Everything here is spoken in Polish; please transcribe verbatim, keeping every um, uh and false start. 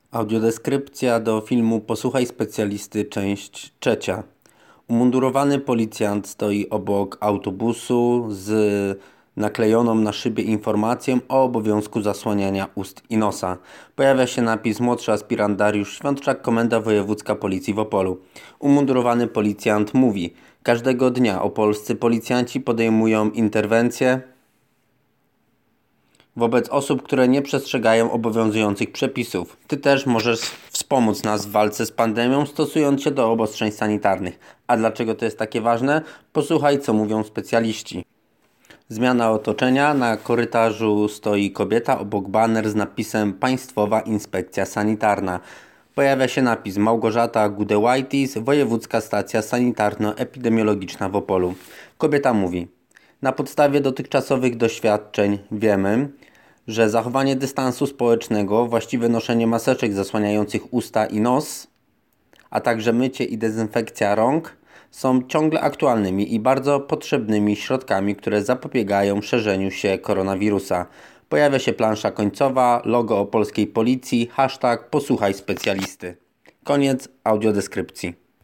Audiodeskrypcja do filmu Posłuchaj specjalisty, część trzecia. Umundurowany policjant stoi obok autobusu z naklejoną na szybie informacją o obowiązku zasłaniania ust i nosa. Pojawia się napis młodszy aspirant Dariusz Świątczak, Komenda Wojewódzka Policji w Opolu. Umundurowany policjant mówi: każdego dnia opolscy policjanci podejmują interwencje wobec osób, które nie przestrzegają obowiązujących przepisów. Ty też możesz wspomóc nas w walce z pandemią, stosując się do obostrzeń sanitarnych. A dlaczego to jest takie ważne? Posłuchaj, co mówią specjaliści. Zmiana otoczenia. Na korytarzu stoi kobieta, obok baner z napisem Państwowa Inspekcja Sanitarna. Pojawia się napis Małgorzata Gudewajtis, Wojewódzka Stacja Sanitarno-Epidemiologiczna w Opolu. Kobieta mówi: na podstawie dotychczasowych doświadczeń wiemy, że zachowanie dystansu społecznego, właściwe noszenie maseczek zasłaniających usta i nos, a także mycie i dezynfekcja rąk są ciągle aktualnymi i bardzo potrzebnymi środkami, które zapobiegają szerzeniu się koronawirusa. Pojawia się plansza końcowa, logo opolskiej policji, hashtag posłuchaj specjalisty. Koniec audiodeskrypcji.